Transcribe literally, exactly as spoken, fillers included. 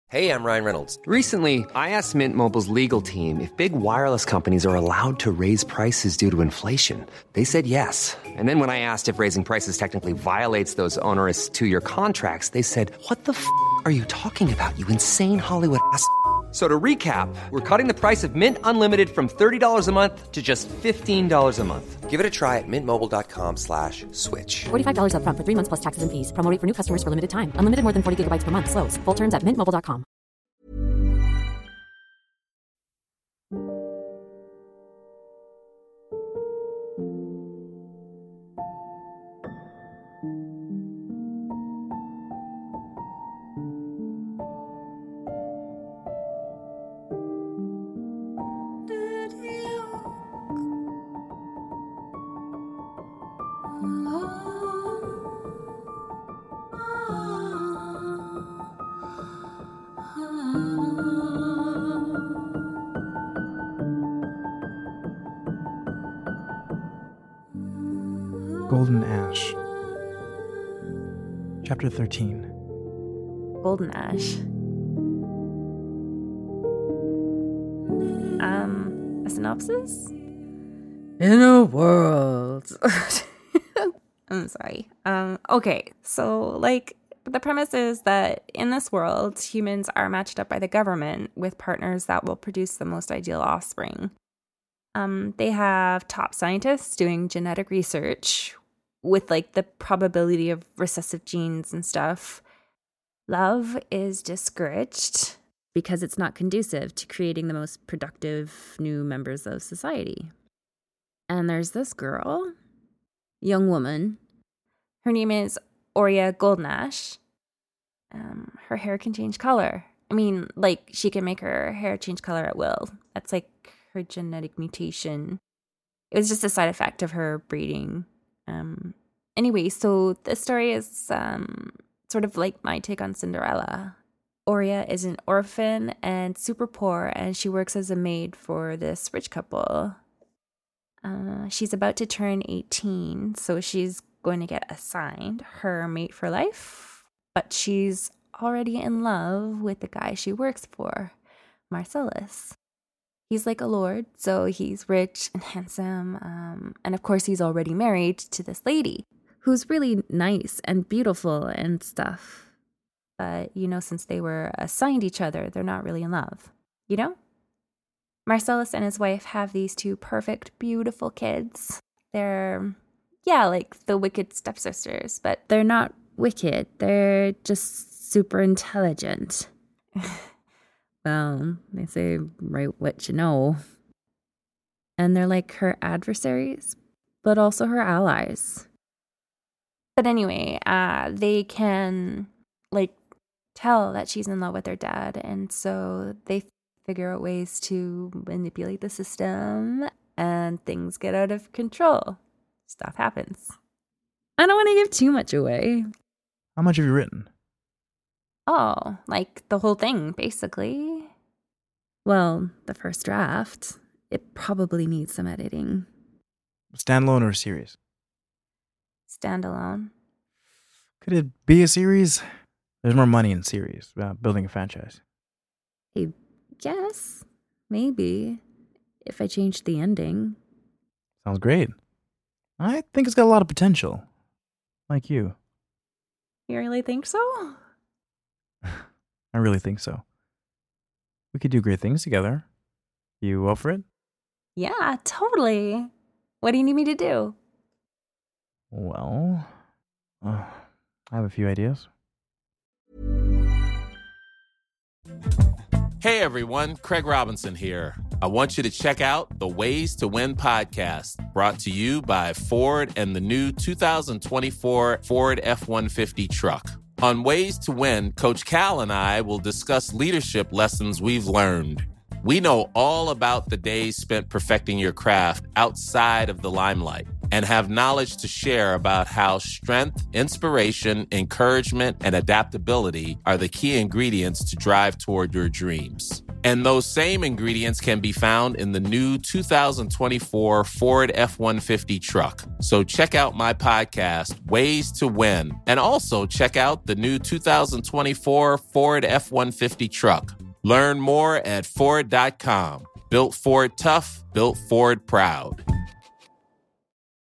Hey, I'm Ryan Reynolds. Recently, I asked Mint Mobile's legal team if big wireless companies are allowed to raise prices due to inflation. They said yes. And then when I asked if raising prices technically violates those onerous two-year contracts, they said, what the f*** are you talking about, you insane Hollywood ass f- So to recap, we're cutting the price of Mint Unlimited from thirty dollars a month to just fifteen dollars a month. Give it a try at mintmobile.com slash switch. forty-five dollars up front for three months plus taxes and fees. Promo rate for new customers for limited time. Unlimited more than forty gigabytes per month. Slows full terms at mint mobile dot com. Golden Ash. Chapter thirteen. Golden Ash. Um, a synopsis? In a world. I'm sorry. Um, okay, so, like, the premise is that in this world, humans are matched up by the government with partners that will produce the most ideal offspring. Um, they have top scientists doing genetic research with, like, the probability of recessive genes and stuff. Love is discouraged because it's not conducive to creating the most productive new members of society. And there's this girl, young woman. Her name is Oria Goldenash. Um, her hair can change color. I mean, like, she can make her hair change color at will. That's, like, her genetic mutation. It was just a side effect of her breeding. Um, anyway, so this story is um, sort of like my take on Cinderella. Oria is an orphan and super poor, and she works as a maid for this rich couple. Uh, she's about to turn eighteen, so she's going to get assigned her mate for life, but she's already in love with the guy she works for, Marcellus. He's like a lord, so he's rich and handsome, um, and of course he's already married to this lady, who's really nice and beautiful and stuff. But, you know, since they were assigned each other, they're not really in love, you know? Marcellus and his wife have these two perfect, beautiful kids. They're, yeah, like the wicked stepsisters, but they're not wicked. They're just super intelligent. Well, they say write what you know. And they're like her adversaries, but also her allies. But anyway, uh, they can, like, tell that she's in love with her dad, and so they figure out ways to manipulate the system, and things get out of control. Stuff happens. I don't want to give too much away. How much have you written? Oh, like the whole thing, basically. Well, the first draft. It probably needs some editing. Standalone or a series? Standalone. Could it be a series? There's more money in series, uh, building a franchise. I guess. Maybe. If I changed the ending. Sounds great. I think it's got a lot of potential. Like you. You really think so? I really think so. We could do great things together. You up for it? Yeah, totally. What do you need me to do? Well, uh, I have a few ideas. Hey everyone, Craig Robinson here. I want you to check out the Ways to Win podcast, brought to you by Ford and the new two thousand twenty-four Ford F one fifty truck. On Ways to Win, Coach Cal and I will discuss leadership lessons we've learned. We know all about the days spent perfecting your craft outside of the limelight and have knowledge to share about how strength, inspiration, encouragement, and adaptability are the key ingredients to drive toward your dreams. And those same ingredients can be found in the new two thousand twenty-four Ford F one fifty truck. So check out my podcast, Ways to Win, and also check out the new two thousand twenty-four Ford F one fifty truck. Learn more at Ford dot com. Built Ford tough, built Ford proud.